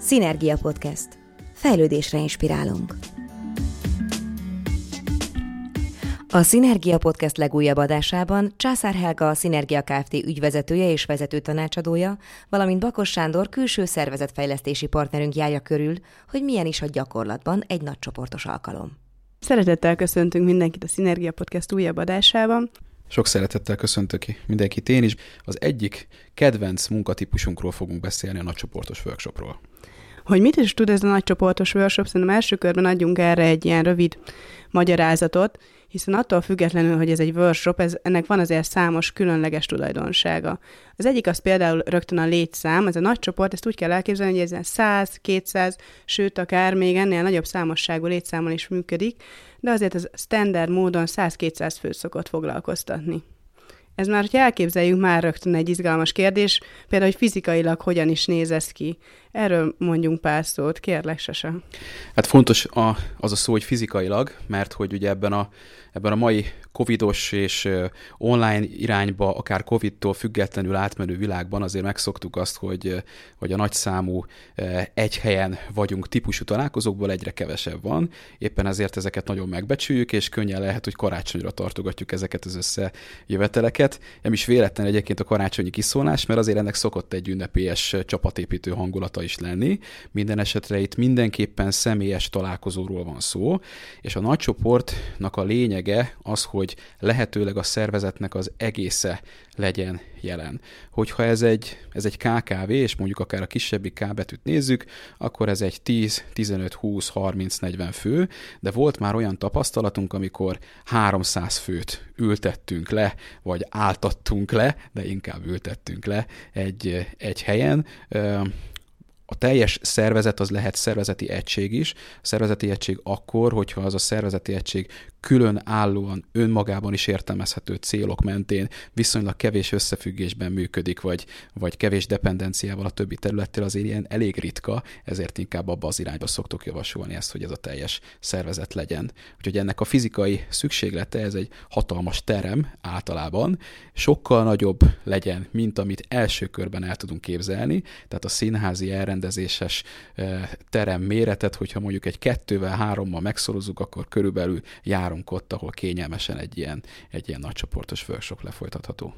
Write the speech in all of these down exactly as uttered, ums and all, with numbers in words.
Szinergia Podcast. Fejlődésre inspirálunk. A Szinergia Podcast legújabb adásában Császár Helga, a Szinergia Kft. Ügyvezetője és vezető tanácsadója, valamint Bakos Sándor külső szervezetfejlesztési partnerünk járja körül, hogy milyen is a gyakorlatban egy nagycsoportos alkalom. Szeretettel köszöntünk mindenkit a Szinergia Podcast újabb adásában. Sok szeretettel köszöntök mindenkit én is. Az egyik kedvenc munkatípusunkról fogunk beszélni, a nagycsoportos workshopról. Hogy mit is tud ez a nagycsoportos workshop, szerintem első körben adjunk erre egy ilyen rövid magyarázatot, hiszen attól függetlenül, hogy ez egy workshop, ez, ennek van azért számos különleges tulajdonsága. Az egyik az például rögtön a létszám, ez a nagy csoport, ezt úgy kell elképzelni, hogy ez száz, kétszáz, sőt akár még ennél nagyobb számosságú létszámmal is működik, de azért ez standard módon száz-kétszáz főt szokott foglalkoztatni. Ez már, hogyha elképzeljük, már rögtön egy izgalmas kérdés, például, hogy fizikailag hogyan is néz ez ki. Erről mondjunk pár szót, kérlek, Sasa. Hát fontos a, az a szó, hogy fizikailag, mert hogy ugye ebben a, ebben a mai covidos és online irányba, akár covidtól függetlenül átmenő világban azért megszoktuk azt, hogy, hogy a nagyszámú egy helyen vagyunk típusú találkozókból egyre kevesebb van. Éppen ezért ezeket nagyon megbecsüljük, és könnyen lehet, hogy karácsonyra tartogatjuk ezeket az összejöveteleket. Nem is véletlen egyébként a karácsonyi kiszólás, mert azért ennek szokott egy ünnepélyes csapatépítő hangulata is lenni. Minden esetre itt mindenképpen személyes találkozóról van szó, és a nagycsoportnak a lényege az, hogy lehetőleg a szervezetnek az egésze legyen jelen. Hogyha ez egy, ez egy ká ká vé, és mondjuk akár a kisebbik K betűt nézzük, akkor ez egy tíz, tizenöt, húsz, harminc, negyven fő, de volt már olyan tapasztalatunk, amikor háromszáz főt ültettünk le, vagy áltattunk le, de inkább ültettünk le egy, egy helyen. A teljes szervezet az lehet szervezeti egység is. A szervezeti egység akkor, hogyha az a szervezeti egység külön állóan, önmagában is értelmezhető célok mentén viszonylag kevés összefüggésben működik, vagy, vagy kevés dependenciával a többi területtel, azért ilyen elég ritka, ezért inkább abba az irányba szoktuk javasolni ezt, hogy ez a teljes szervezet legyen. Úgyhogy ennek a fizikai szükséglete, ez egy hatalmas terem általában, sokkal nagyobb legyen, mint amit első körben el tudunk képzelni, tehát a színházi elrendezéses terem méretet, hogyha mondjuk egy kettővel, hárommal megszorozzuk, akkor körülbelül jár ott, ahol kényelmesen egy ilyen, egy ilyen nagycsoportos workshop lefolytatható.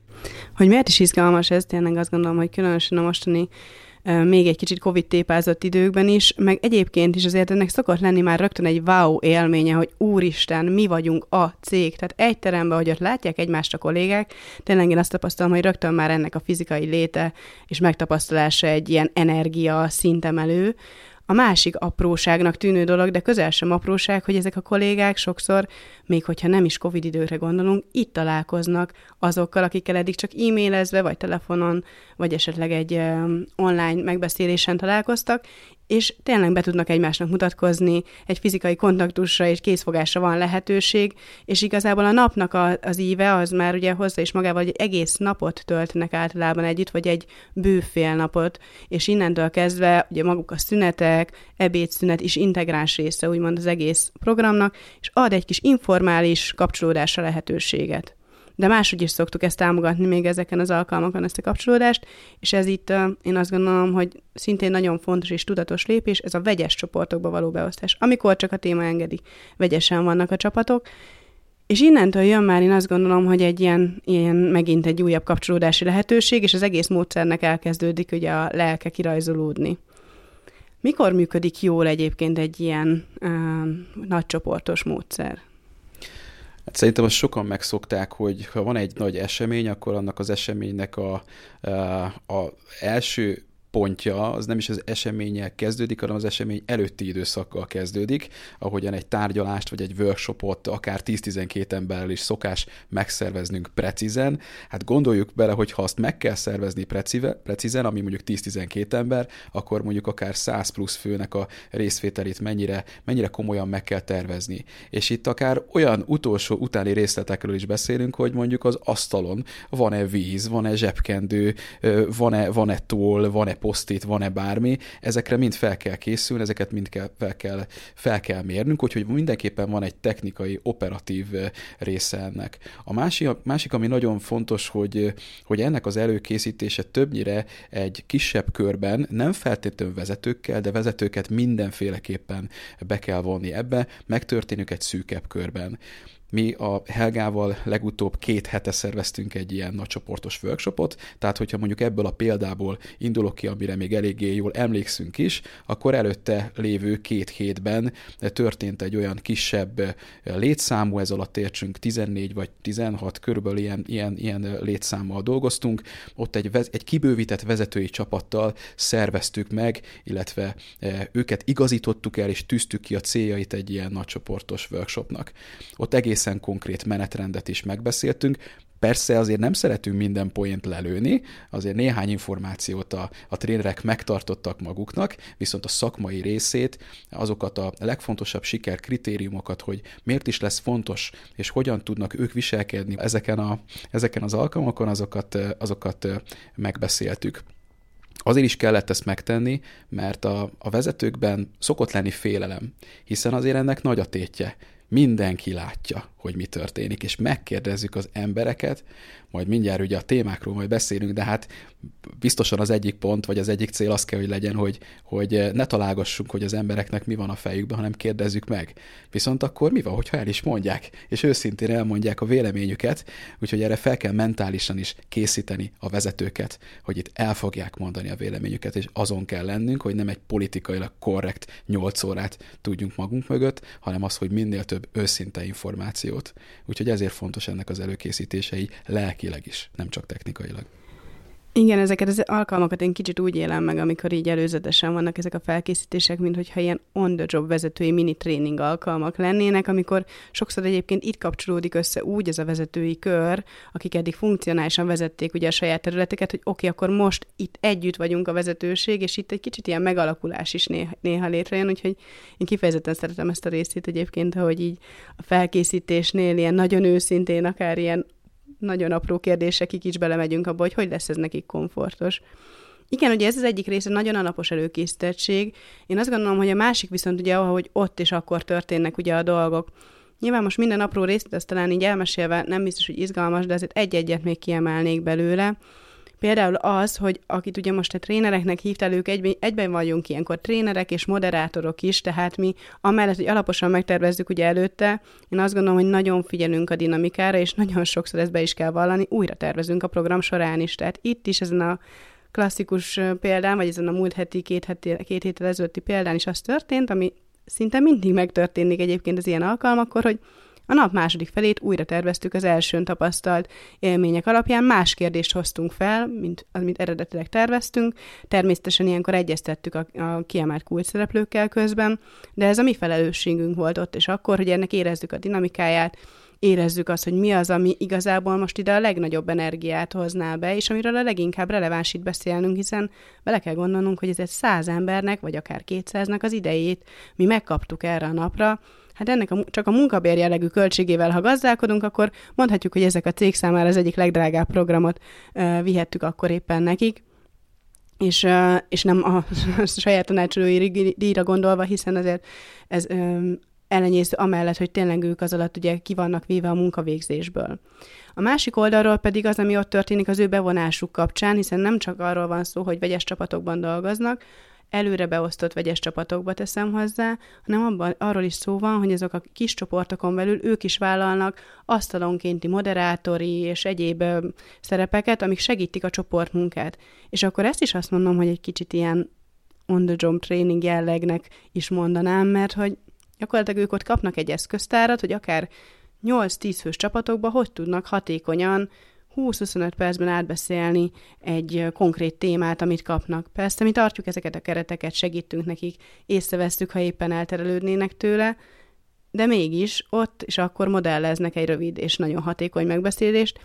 Hogy miért is izgalmas ez, tényleg azt gondolom, hogy különösen a mostani még egy kicsit Covid tépázott időkben is, meg egyébként is azért ennek szokott lenni már rögtön egy wow élménye, hogy úristen, mi vagyunk a cég. Tehát egy teremben, hogy ott látják egymást a kollégák, tényleg én azt tapasztalom, hogy rögtön már ennek a fizikai léte és megtapasztalása egy ilyen energia szintemelő. A másik apróságnak tűnő dolog, de közel sem apróság, hogy ezek a kollégák sokszor, még hogyha nem is Covid időkre gondolunk, itt találkoznak azokkal, akikkel eddig csak e-mailezve, vagy telefonon, vagy esetleg egy um, online megbeszélésen találkoztak, és tényleg be tudnak egymásnak mutatkozni, egy fizikai kontaktusra és készfogásra van lehetőség, és igazából a napnak a, az íve az már ugye hozza is magával, hogy egy egész napot töltenek általában együtt, vagy egy bő fél napot, és innentől kezdve ugye maguk a szünetek, ebédszünet is integráns része úgymond az egész programnak, és ad egy kis informális kapcsolódásra lehetőséget. De máshogy is szoktuk ezt támogatni még ezeken az alkalmakon, ezt a kapcsolódást, és ez itt én azt gondolom, hogy szintén nagyon fontos és tudatos lépés, ez a vegyes csoportokba való beosztás. Amikor csak a téma engedi, vegyesen vannak a csapatok, és innentől jön már, én azt gondolom, hogy egy ilyen, ilyen megint egy újabb kapcsolódási lehetőség, és az egész módszernek elkezdődik ugye a lelke kirajzolódni. Mikor működik jól egyébként egy ilyen uh, nagycsoportos módszer? Hát szerintem azt sokan megszokták, hogy ha van egy nagy esemény, akkor annak az eseménynek a, a, a első pontja az nem is az eseménnyel kezdődik, hanem az esemény előtti időszakkal kezdődik, ahogyan egy tárgyalást vagy egy workshopot akár tíz-tizenkét emberrel is szokás megszerveznünk precízen. Hát gondoljuk bele, hogy ha azt meg kell szervezni precive, precízen, ami mondjuk tíz-tizenkét ember, akkor mondjuk akár száz plusz főnek a részvételét mennyire, mennyire komolyan meg kell tervezni. És itt akár olyan utolsó utáni részletekről is beszélünk, hogy mondjuk az asztalon van-e víz, van-e zsebkendő, van-e, van-e toll, van-e posztit, van-e bármi, ezekre mind fel kell készülni, ezeket mind kell, fel, kell, fel kell mérnünk, úgyhogy mindenképpen van egy technikai, operatív része ennek. A másik, másik ami nagyon fontos, hogy, hogy ennek az előkészítése többnyire egy kisebb körben, nem feltétlenül vezetőkkel, de vezetőket mindenféleképpen be kell vonni ebbe, megtörténik egy szűkebb körben. Mi a Helgával legutóbb két hete szerveztünk egy ilyen nagycsoportos workshopot, tehát hogyha mondjuk ebből a példából indulok ki, amire még eléggé jól emlékszünk is, akkor előtte lévő két hétben történt egy olyan kisebb létszámú, ez alatt értsünk tizennégy vagy tizenhat, körülbelül ilyen, ilyen, ilyen létszámmal dolgoztunk, ott egy, egy kibővített vezetői csapattal szerveztük meg, illetve őket igazítottuk el, és tűztük ki a céljait egy ilyen nagycsoportos workshopnak. Ott egész egészen konkrét menetrendet is megbeszéltünk. Persze azért nem szeretünk minden poént lelőni, azért néhány információt a, a trénerek megtartottak maguknak, viszont a szakmai részét, azokat a legfontosabb sikerkritériumokat, hogy miért is lesz fontos, és hogyan tudnak ők viselkedni ezeken, a, ezeken az alkalmakon, azokat, azokat megbeszéltük. Azért is kellett ezt megtenni, mert a, a vezetőkben szokott lenni félelem, hiszen azért ennek nagy a tétje. Mindenki látja, hogy mi történik, és megkérdezzük az embereket, majd mindjárt ugye a témákról majd beszélünk, de hát biztosan az egyik pont, vagy az egyik cél az kell, hogy legyen, hogy, hogy ne találgassunk, hogy az embereknek mi van a fejükben, hanem kérdezzük meg. Viszont akkor mi van, hogyha el is mondják, és őszintén elmondják a véleményüket, úgyhogy erre fel kell mentálisan is készíteni a vezetőket, hogy itt el fogják mondani a véleményüket, és azon kell lennünk, hogy nem egy politikailag korrekt nyolc órát tudjunk magunk mögött, hanem az, hogy minél több őszinte információt. Úgyhogy ezért fontos ennek az előkészítései lelkileg is, nem csak technikailag. Igen, ezeket az alkalmakat én kicsit úgy élem meg, amikor így előzetesen vannak ezek a felkészítések, mint hogyha ilyen on-the-job vezetői mini tréning alkalmak lennének, amikor sokszor egyébként itt kapcsolódik össze úgy ez a vezetői kör, akik eddig funkcionálisan vezették ugye a saját területeket, hogy oké, okay, akkor most itt együtt vagyunk a vezetőség, és itt egy kicsit ilyen megalakulás is néha, néha létrejön, úgyhogy én kifejezetten szeretem ezt a részét egyébként, hogy így a felkészítésnél ilyen nagyon őszintén, akár ilyen nagyon apró kérdésekig is belemegyünk abba, hogy hogy lesz ez nekik komfortos. Igen, ugye ez az egyik része, nagyon alapos előkészítettség. Én azt gondolom, hogy a másik viszont ugye, ahogy ott és akkor történnek ugye a dolgok. Nyilván most minden apró részt, azt talán így elmesélve nem biztos, hogy izgalmas, de azért egy-egyet még kiemelnék belőle. Például az, hogy akit ugye most a trénereknek hívtál, ők egyben, egyben vagyunk ilyenkor trénerek és moderátorok is, tehát mi amellett, hogy alaposan megtervezzük ugye előtte, én azt gondolom, hogy nagyon figyelünk a dinamikára, és nagyon sokszor ezt be is kell vallani, újra tervezünk a program során is. Tehát itt is ezen a klasszikus példán, vagy ezen a múlt heti, két, heti, két héttel ezelőtti példán is az történt, ami szinte mindig megtörténik egyébként az ilyen alkalmakkor, hogy a nap második felét újra terveztük az elsőn tapasztalt élmények alapján, más kérdést hoztunk fel, mint amit eredetileg terveztünk. Természetesen ilyenkor egyeztettük a, a kiemelt kulcsszereplőkkel közben, de ez a mi felelősségünk volt ott és akkor, hogy ennek érezzük a dinamikáját, érezzük azt, hogy mi az, ami igazából most ide a legnagyobb energiát hozná be, és amiről a leginkább releváns itt beszélnünk, hiszen bele kell gondolnunk, hogy ez egy száz embernek, vagy akár kétszáznak az idejét mi megkaptuk erre a napra. Hát ennek a, csak a munkabér jellegű költségével, ha gazdálkodunk, akkor mondhatjuk, hogy ezek a cég számára az egyik legdrágább programot uh, vihettük akkor éppen nekik, és, uh, és nem a, a saját tanácsadói díjra gondolva, hiszen azért ez um, ellenyésző amellett, hogy tényleg ők az alatt ugye ki vannak véve a munkavégzésből. A másik oldalról pedig az, ami ott történik az ő bevonásuk kapcsán, hiszen nem csak arról van szó, hogy vegyes csapatokban dolgoznak, előre beosztott vegyes csapatokba teszem hozzá, hanem abban, arról is szó van, hogy azok a kis csoportokon belül ők is vállalnak asztalonkénti moderátori és egyéb ö, szerepeket, amik segítik a csoportmunkát. És akkor ezt is azt mondom, hogy egy kicsit ilyen on-the-job training jellegnek is mondanám, mert hogy gyakorlatilag ők ott kapnak egy eszköztárat, hogy akár nyolc-tíz fős csapatokban hogy tudnak hatékonyan húsz-huszonöt percben átbeszélni egy konkrét témát, amit kapnak. Persze mi tartjuk ezeket a kereteket, segítünk nekik, észrevesztük, ha éppen elterelődnének tőle, de mégis ott és akkor modelleznek egy rövid és nagyon hatékony megbeszélést,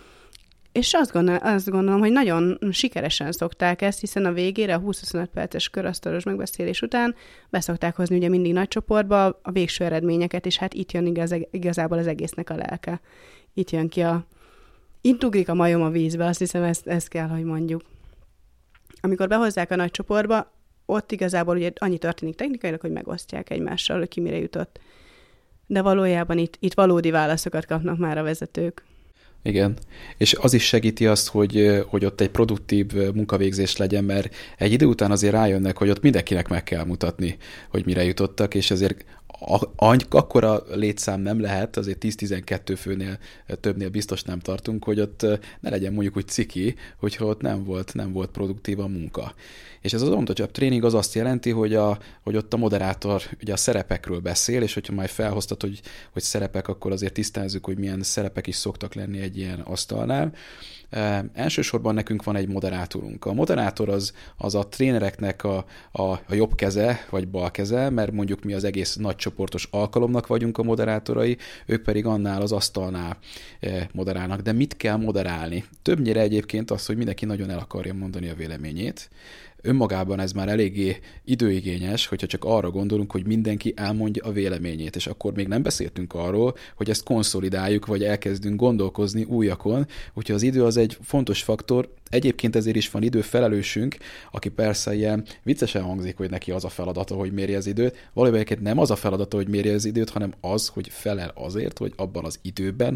és azt gondolom, azt gondolom, hogy nagyon sikeresen szokták ezt, hiszen a végére a húsz-huszonöt perces körasztalos megbeszélés után beszokták hozni ugye mindig nagy csoportba a végső eredményeket, és hát itt jön igaz, igazából az egésznek a lelke. Itt jön ki a Itt ugrik a majom a vízbe, azt hiszem, ezt, ezt kell, hogy mondjuk. amikor behozzák a nagy csoportba, ott igazából ugye annyi történik technikailag, hogy megosztják egymással, hogy ki mire jutott. De valójában itt, itt valódi válaszokat kapnak már a vezetők. Igen, és az is segíti azt, hogy, hogy ott egy produktív munkavégzés legyen, mert egy idő után azért rájönnek, hogy ott mindenkinek meg kell mutatni, hogy mire jutottak, és azért akkora létszám nem lehet, azért tíz-tizenkettő főnél többnél biztos nem tartunk, hogy ott ne legyen mondjuk úgy ciki, hogyha ott nem volt, nem volt produktív a munka. És ez az on-the-job training az azt jelenti, hogy, a, hogy ott a moderátor ugye a szerepekről beszél, és hogyha majd felhoztat, hogy, hogy szerepek, akkor azért tisztázzuk, hogy milyen szerepek is szoktak lenni egy ilyen asztalnál. E, elsősorban nekünk van egy moderátorunk. A moderátor az, az a trénereknek a, a, a jobb keze, vagy bal keze, mert mondjuk mi az egész nagy csoportos alkalomnak vagyunk a moderátorai, ők pedig annál az asztalnál e, moderálnak. De mit kell moderálni? Többnyire egyébként az, hogy mindenki nagyon el akarja mondani a véleményét. Önmagában ez már eléggé időigényes, hogyha csak arra gondolunk, hogy mindenki elmondja a véleményét, és akkor még nem beszéltünk arról, hogy ezt konszolidáljuk, vagy elkezdünk gondolkozni újakon, úgyhogy az idő az egy fontos faktor. Egyébként ezért is van időfelelősünk, aki persze ilyen viccesen hangzik, hogy neki az a feladata, hogy mérje az időt. Valójában nem az a feladata, hogy mérje az időt, hanem az, hogy felel azért, hogy abban az időben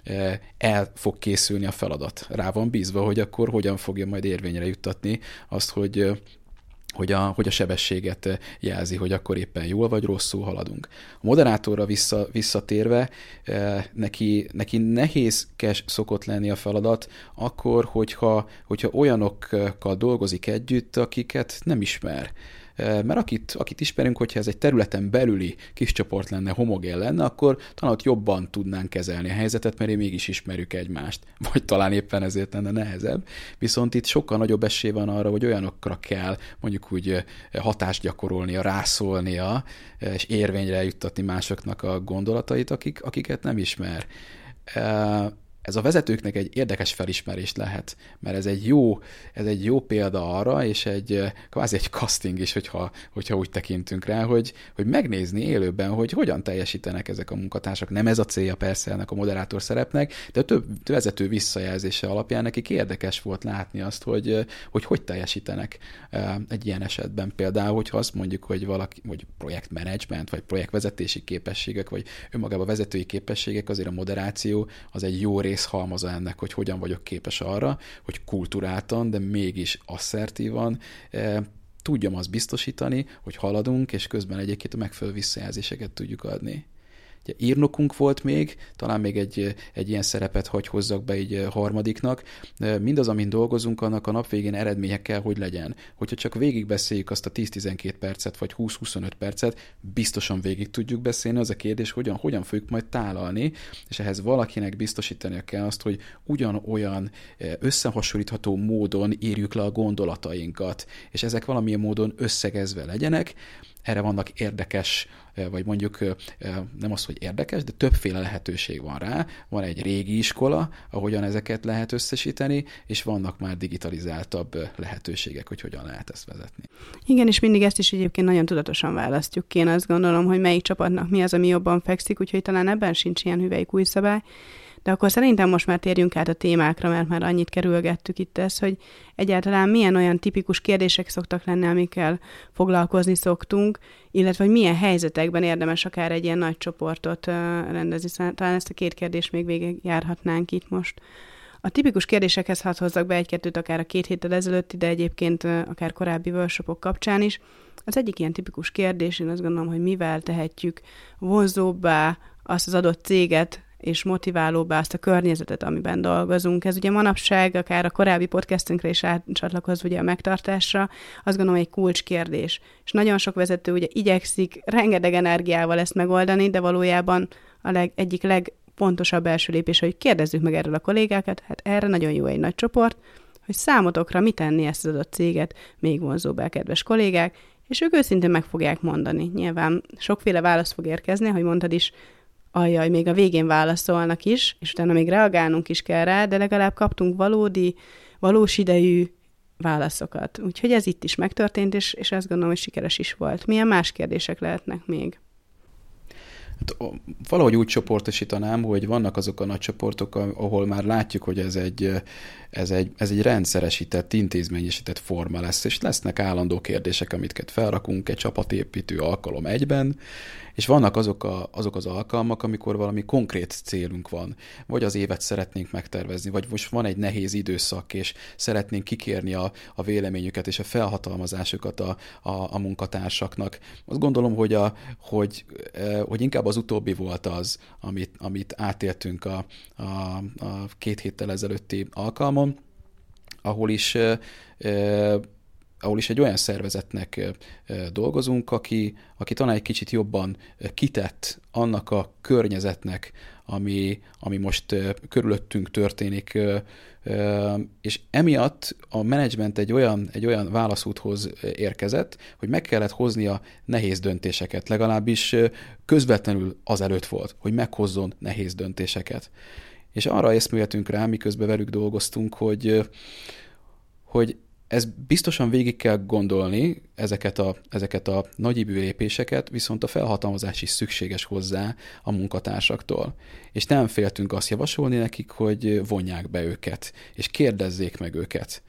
el fog készülni a feladat. Rá van bízva, hogy akkor hogyan fogja majd érvényre juttatni azt, hogy Hogy a, hogy a sebességet jelzi, hogy akkor éppen jól vagy rosszul haladunk. A moderátorra vissza, visszatérve, neki, neki nehézkes szokott lenni a feladat, akkor, hogyha, hogyha olyanokkal dolgozik együtt, akiket nem ismer. Mert akit, akit ismerünk, hogyha ez egy területen belüli kis csoport lenne, homogén lenne, akkor talán ott jobban tudnánk kezelni a helyzetet, mert én mégis ismerjük egymást. Vagy talán éppen ezért lenne nehezebb. Viszont itt sokkal nagyobb esély van arra, hogy olyanokra kell mondjuk úgy hatást gyakorolnia, rászólnia, és érvényre juttatni másoknak a gondolatait, akik, akiket nem ismer. Ez a vezetőknek egy érdekes felismerés lehet, mert ez egy jó, ez egy jó példa arra, és egy kvázi egy casting is, hogyha, hogyha úgy tekintünk rá, hogy, hogy megnézni élőben, hogy hogyan teljesítenek ezek a munkatársak. Nem ez a célja persze ennek a moderátor szerepnek, de a több vezető visszajelzése alapján nekik érdekes volt látni azt, hogy hogy, hogy teljesítenek egy ilyen esetben. Például, hogyha azt mondjuk, hogy valaki, vagy projektmenedzsment, vagy projektvezetési képességek, vagy önmagában vezetői képességek, azért a moderáció az egy jó rész halmaza ennek, hogy hogyan vagyok képes arra, hogy kulturáltan, de mégis asszertívan e, tudjam azt biztosítani, hogy haladunk, és közben egyébként a megfelelő visszajelzéseket tudjuk adni. Ugye, írnokunk volt még, talán még egy, egy ilyen szerepet hagy hozzak be egy harmadiknak. Mindaz, amin dolgozunk, annak a nap végén eredménye kell, hogy legyen. Hogyha csak végigbeszéljük azt a tíz-tizenkét percet, vagy húsz-huszonöt percet, biztosan végig tudjuk beszélni, az a kérdés, hogyan, hogyan fogjuk majd tálalni, és ehhez valakinek biztosítania kell azt, hogy ugyanolyan összehasonlítható módon írjuk le a gondolatainkat, és ezek valamilyen módon összegezve legyenek. Erre vannak érdekes, vagy mondjuk nem az, hogy érdekes, de többféle lehetőség van rá. Van egy régi iskola, ahogyan ezeket lehet összesíteni, és vannak már digitalizáltabb lehetőségek, hogy hogyan lehet ezt vezetni. Igen, és mindig ezt is egyébként nagyon tudatosan választjuk. Én azt gondolom, hogy melyik csapatnak mi az, ami jobban fekszik, úgyhogy talán ebben sincs ilyen hüvelyk új szabály. De akkor szerintem most már térjünk át a témákra, mert már annyit kerülgettük itt ezt, hogy egyáltalán milyen olyan tipikus kérdések szoktak lenni, amikkel foglalkozni szoktunk, illetve hogy milyen helyzetekben érdemes akár egy ilyen nagy csoportot rendezni. Talán ezt a két kérdést még végigjárhatnánk itt most. A tipikus kérdésekhez hadd hozzak be egy-kettőt akár a két héttel ezelőtti, de egyébként akár korábbi workshopok kapcsán is. Az egyik ilyen tipikus kérdés, én azt gondolom, hogy mivel tehetjük vonzóbbá azt az adott céget, és motiválóbbá azt a környezetet, amiben dolgozunk. Ez ugye manapság, akár a korábbi podcastünkre is átcsatlakozva ugye a megtartásra, azt gondolom egy kulcskérdés. És nagyon sok vezető ugye igyekszik rengeteg energiával ezt megoldani, de valójában a leg, egyik legfontosabb első lépés, hogy kérdezzük meg erről a kollégákat, hát erre nagyon jó egy nagy csoport, hogy számotokra mit tenni ezt az adott céget még vonzóbbá, kedves kollégák, és ők őszintén meg fogják mondani. Nyilván sokféle válasz fog érkezni, ahogy mondtad is, ajjaj, még a végén válaszolnak is, és utána még reagálnunk is kell rá, de legalább kaptunk valódi, valós idejű válaszokat. Úgyhogy ez itt is megtörtént, és, és azt gondolom, hogy sikeres is volt. Milyen más kérdések lehetnek még? Hát, valahogy úgy csoportosítanám, hogy vannak azok a nagy csoportok, ahol már látjuk, hogy ez egy, ez egy, ez egy rendszeresített, intézményesített forma lesz, és lesznek állandó kérdések, amiket felrakunk egy csapatépítő alkalom egyben, és vannak azok, a, azok az alkalmak, amikor valami konkrét célunk van, vagy az évet szeretnénk megtervezni, vagy most van egy nehéz időszak, és szeretnénk kikérni a, a véleményüket és a felhatalmazásukat a, a, a munkatársaknak. Azt gondolom, hogy, a, hogy, hogy inkább az utóbbi volt az, amit, amit átéltünk a, a, a két héttel ezelőtti alkalmon, ahol is ahol is egy olyan szervezetnek dolgozunk, aki, aki talán egy kicsit jobban kitett annak a környezetnek, ami, ami most körülöttünk történik, és emiatt a menedzsment egy olyan, egy olyan válaszúthoz érkezett, hogy meg kellett hoznia nehéz döntéseket, legalábbis közvetlenül azelőtt volt, hogy meghozzon nehéz döntéseket. És arra eszméltünk rá, miközben velük dolgoztunk, hogy, hogy ez biztosan végig kell gondolni, ezeket a, ezeket a nagyívű lépéseket, viszont a felhatalmazás is szükséges hozzá a munkatársaktól. És nem féltünk azt javasolni nekik, hogy vonják be őket, és kérdezzék meg őket.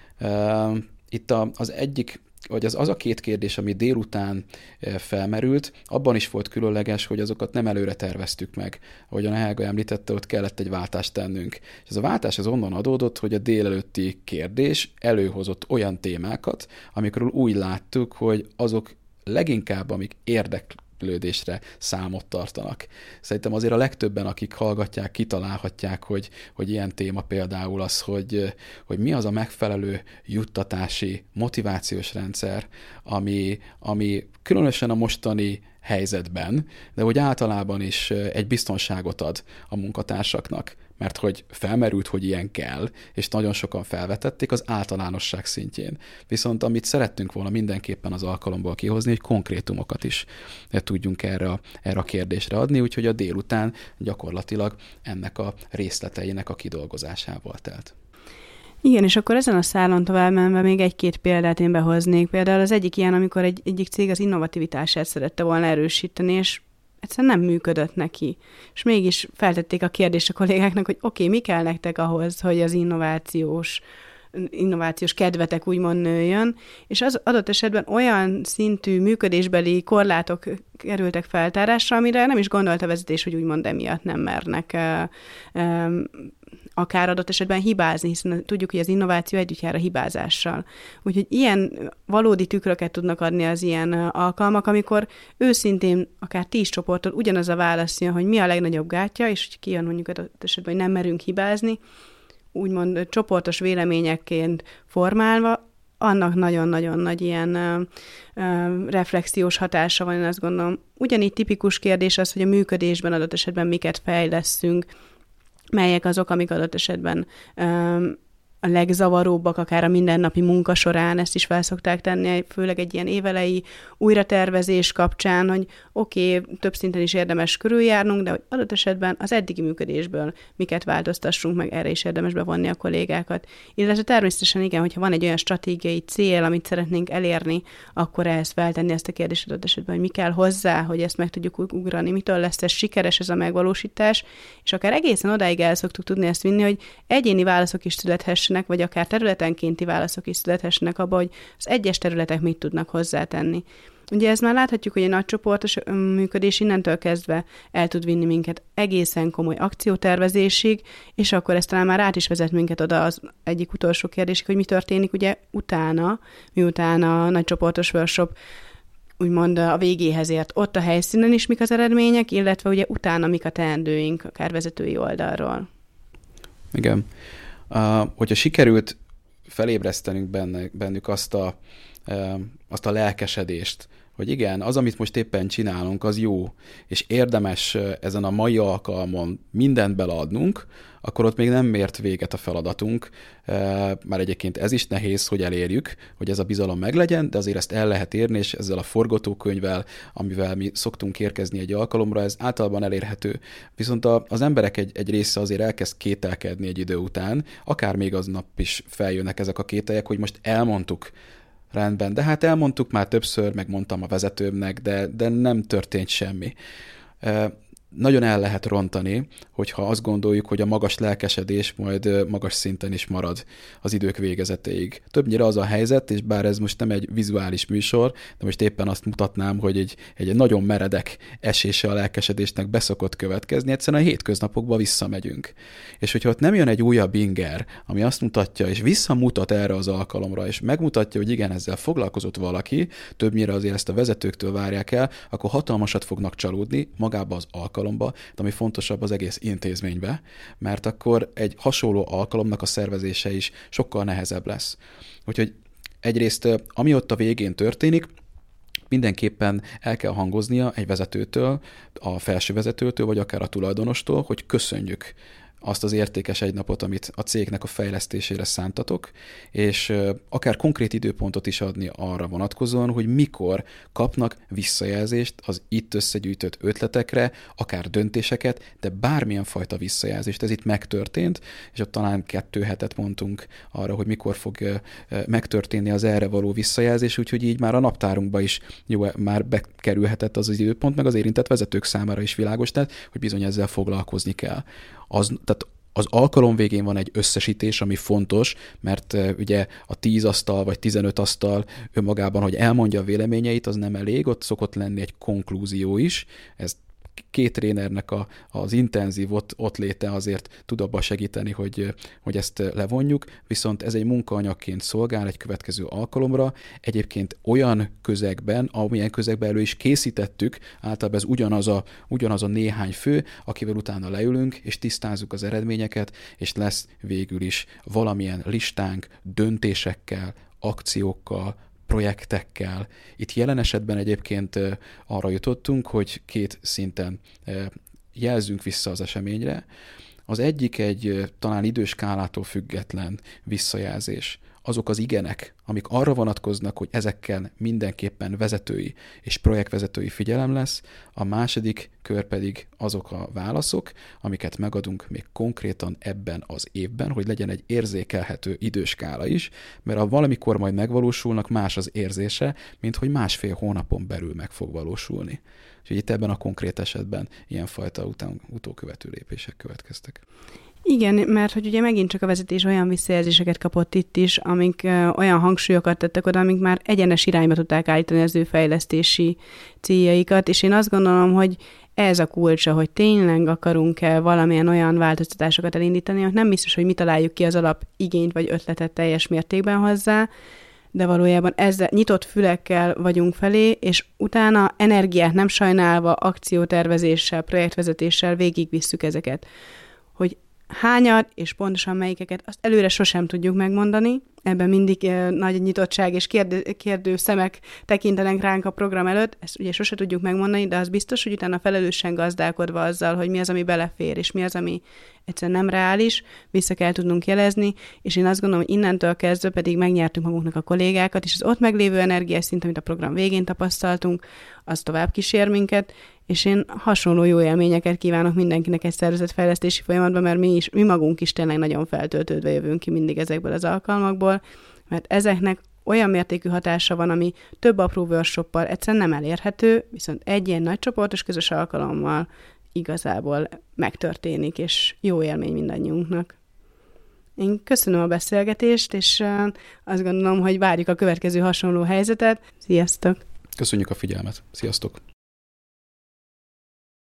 Itt az egyik, vagy az, az a két kérdés, ami délután felmerült, abban is volt különleges, hogy azokat nem előre terveztük meg. Ahogyan a Helga említette, ott kellett egy váltást tennünk. És ez a váltás az onnan adódott, hogy a délelőtti kérdés előhozott olyan témákat, amikről úgy láttuk, hogy azok leginkább, amik érdeklődésre számot tartanak. Szerintem azért a legtöbben, akik hallgatják, kitalálhatják, hogy, hogy ilyen téma például az, hogy, hogy mi az a megfelelő juttatási, motivációs rendszer, ami, ami különösen a mostani helyzetben, de hogy általában is egy biztonságot ad a munkatársaknak, mert hogy felmerült, hogy ilyen kell, és nagyon sokan felvetették az általánosság szintjén. Viszont amit szerettünk volna mindenképpen az alkalomból kihozni, hogy konkrétumokat is tudjunk erre a, erre a kérdésre adni, úgyhogy a délután gyakorlatilag ennek a részleteinek a kidolgozásával telt. Igen, és akkor ezen a szálon tovább menve még egy-két példát én behoznék. Például az egyik ilyen, amikor egy, egyik cég az innovativitását szerette volna erősíteni, és egyszerűen nem működött neki. És mégis feltették a kérdést a kollégáknak, hogy oké, okay, mi kell nektek ahhoz, hogy az innovációs, innovációs kedvetek úgymond nőjön, és az adott esetben olyan szintű működésbeli korlátok kerültek feltárásra, amire nem is gondolt a vezetés, hogy úgymond emiatt nem mernek akár adott esetben hibázni, hiszen tudjuk, hogy az innováció együtt jár a hibázással. Úgyhogy ilyen valódi tükröket tudnak adni az ilyen alkalmak, amikor őszintén akár tíz csoporttól ugyanaz a válasz jön, hogy mi a legnagyobb gátja, és hogy kijön mondjuk adott esetben, hogy nem merünk hibázni, úgymond csoportos véleményekként formálva, annak nagyon-nagyon nagy ilyen ö, ö, reflexiós hatása van, én azt gondolom. Ugyanígy tipikus kérdés az, hogy a működésben adott esetben miket fejlesszünk, melyek azok, amik adott esetben ö, a legzavaróbbak, akár a mindennapi munka során, ezt is felszokták tenni, főleg egy ilyen évelei újratervezés kapcsán, hogy oké, okay, több szinten is érdemes körüljárnunk, de hogy adott esetben az eddigi működésből miket változtassunk meg, erre is érdemes bevonni a kollégákat. Illetve természetesen igen, hogyha van egy olyan stratégiai cél, amit szeretnénk elérni, akkor ehhez feltenni ezt a kérdést adott esetben, hogy mi kell hozzá, hogy ezt meg tudjuk ugrani, mitől lesz ez sikeres ez a megvalósítás, és akár egészen odáig el szoktuk tudni ezt vinni, hogy egyéni válaszok is születhessenek, vagy akár területenkénti válaszok is születhessenek abba, hogy az egyes területek mit tudnak hozzátenni. Ugye ezt már láthatjuk, hogy egy nagy csoportos működés innentől kezdve el tud vinni minket egészen komoly akciótervezésig, és akkor ezt talán már át is vezet minket oda az egyik utolsó kérdésig, hogy mi történik ugye utána, miután a nagy csoportos workshop úgymond a végéhez ért, ott a helyszínen is mik az eredmények, illetve ugye utána mik a teendőink, akár vezetői oldalról. Igen. Uh, hogyha sikerült felébresztenünk benne, bennük azt a, uh, azt a lelkesedést, hogy igen, az, amit most éppen csinálunk, az jó, és érdemes ezen a mai alkalmon mindent beleadnunk, akkor ott még nem mért véget a feladatunk. Már egyébként ez is nehéz, hogy elérjük, hogy ez a bizalom meglegyen, de azért ezt el lehet érni, és ezzel a forgatókönyvvel, amivel mi szoktunk érkezni egy alkalomra, ez általában elérhető. Viszont az emberek egy, egy része azért elkezd kételkedni egy idő után, akár még aznap is feljönnek ezek a kételyek, hogy most elmondtuk, rendben, de hát elmondtuk már többször, megmondtam a vezetőmnek, de, de nem történt semmi. nagyon el lehet rontani, hogyha azt gondoljuk, hogy a magas lelkesedés majd magas szinten is marad az idők végezetéig. Többnyire az a helyzet, és bár ez most nem egy vizuális műsor, de most éppen azt mutatnám, hogy egy, egy nagyon meredek esése a lelkesedésnek beszokott következni, egyszerűen a hétköznapokba visszamegyünk. És hogyha ott nem jön egy újabb inger, ami azt mutatja, és visszamutat erre az alkalomra, és megmutatja, hogy igen, ezzel foglalkozott valaki, többnyire azért ezt a vezetőktől várják el, akkor hatalmasat fognak csalódni magába az alkalomba, de ami fontosabb, az egész intézménybe, mert akkor egy hasonló alkalomnak a szervezése is sokkal nehezebb lesz. Úgyhogy egyrészt, ami ott a végén történik, mindenképpen el kell hangoznia egy vezetőtől, a felső vezetőtől, vagy akár a tulajdonostól, hogy köszönjük azt az értékes egy napot, amit a cégnek a fejlesztésére szántatok, és akár konkrét időpontot is adni arra vonatkozóan, hogy mikor kapnak visszajelzést az itt összegyűjtött ötletekre, akár döntéseket, de bármilyen fajta visszajelzést. Ez itt megtörtént, és ott talán kettő hetet mondtunk arra, hogy mikor fog megtörténni az erre való visszajelzés, úgyhogy így már a naptárunkba is jó, már bekerülhetett az az időpont, meg az érintett vezetők számára is világos lett, hogy bizony ezzel foglalkozni kell. Az, tehát az alkalom végén van egy összesítés, ami fontos, mert uh, ugye a tíz asztal vagy tizenöt asztal önmagában, hogy elmondja a véleményeit, az nem elég, ott szokott lenni egy konklúzió is. Ez két trénernek a, az intenzív ott, ott léte azért tud abban segíteni, hogy, hogy ezt levonjuk, viszont ez egy munkaanyagként szolgál egy következő alkalomra. Egyébként olyan közegben, amilyen közegben elő is készítettük, általában ez ugyanaz a, ugyanaz a néhány fő, akivel utána leülünk, és tisztázzuk az eredményeket, és lesz végül is valamilyen listánk, döntésekkel, akciókkal, projektekkel. Itt jelen esetben egyébként arra jutottunk, hogy két szinten jelzünk vissza az eseményre. Az egyik egy talán időskálától független visszajelzés. Azok az igenek, amik arra vonatkoznak, hogy ezekkel mindenképpen vezetői és projektvezetői figyelem lesz, a második kör pedig azok a válaszok, amiket megadunk még konkrétan ebben az évben, hogy legyen egy érzékelhető időskála is, mert ha valamikor majd megvalósulnak, más az érzése, mint hogy másfél hónapon belül meg fog valósulni. Úgyhogy itt ebben a konkrét esetben ilyenfajta után, utókövető lépések következtek. Igen, mert hogy ugye megint csak a vezetés olyan visszajelzéseket kapott itt is, amik ö, olyan hangsúlyokat tettek oda, amik már egyenes irányba tudták állítani az ő fejlesztési céljaikat, és én azt gondolom, hogy ez a kulcsa, hogy tényleg akarunk-e valamilyen olyan változtatásokat elindítani, hogy nem biztos, hogy mi találjuk ki az alap igényt vagy ötletet teljes mértékben hozzá, de valójában ezzel nyitott fülekkel vagyunk felé, és utána energiát nem sajnálva, akciótervezéssel, projektvezetéssel végigvisszük ezeket. Hogy hányat és pontosan melyikeket, azt előre sosem tudjuk megmondani. Ebben mindig eh, nagy nyitottság és kérdő, kérdő szemek tekintenek ránk a program előtt. Ezt ugye sose tudjuk megmondani, de az biztos, hogy utána felelősen gazdálkodva azzal, hogy mi az, ami belefér, és mi az, ami egyszerűen nem reális, vissza kell tudnunk jelezni, és én azt gondolom, hogy innentől kezdve pedig megnyertünk magunknak a kollégákat, és az ott meglévő energiaszint, amit a program végén tapasztaltunk, az tovább kísér minket, és én hasonló jó élményeket kívánok mindenkinek egy szervezetfejlesztési folyamatban, mert mi, is, mi magunk is tényleg nagyon feltöltődve jövünk ki mindig ezekből az alkalmakból, mert ezeknek olyan mértékű hatása van, ami több apró workshoppal egyszerűen nem elérhető, viszont egy ilyen nagy csoportos közös alkalommal igazából megtörténik, és jó élmény mindannyiunknak. Én köszönöm a beszélgetést, és azt gondolom, hogy várjuk a következő hasonló helyzetet. Sziasztok! Köszönjük a figyelmet. Sziasztok!